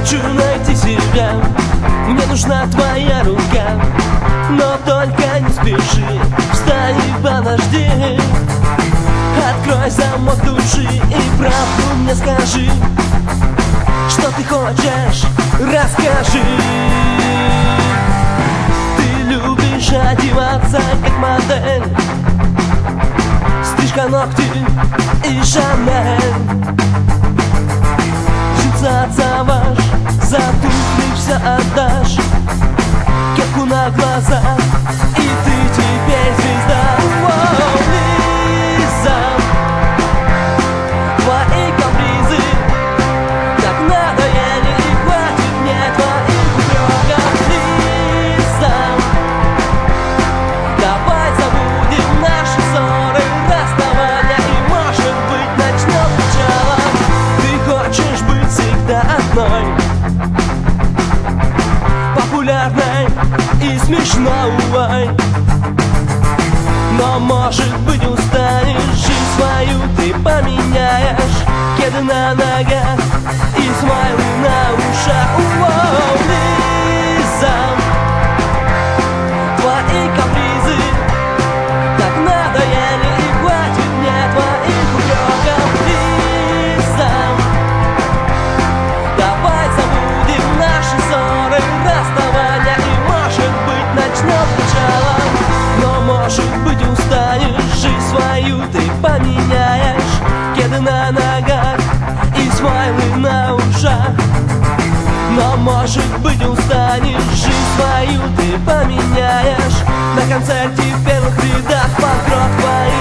хочу найти себя, мне нужна твоя рука. Но только не спеши, встань и подожди. Открой замок души и правду мне скажи. Что ты хочешь, расскажи. Ты любишь одеваться как модель, стрижка, ногти и Шанель. Джинсы отзовешь, за туфли все отдашь, кепку на глаза, и ты теперь звезда. Воу, Лиза, твои капризы так надоели, и хватит мне твоих упреков. Лиза, давай забудем наши ссоры, расставания, и, может быть, начнем сначала. Ты хочешь быть всегда одной, популярной и смешной, но, может быть, устанешь, жизнь свою ты поменяешь. Кеды на ногах и смайлы на ушах. Воу, Лиза, твои капризы так надоели, и хватит мне твоих упреков. Лиза, давай забудем наши ссоры, расставания, и, может быть, начнем сначала. Но, может быть, устанешь, жизнь свою ты поменяешь. Кеды на ногах и смайлы на ушах. Но, может быть, устанешь, жизнь свою ты поменяешь. На концерте в первых рядах панк-рок твоих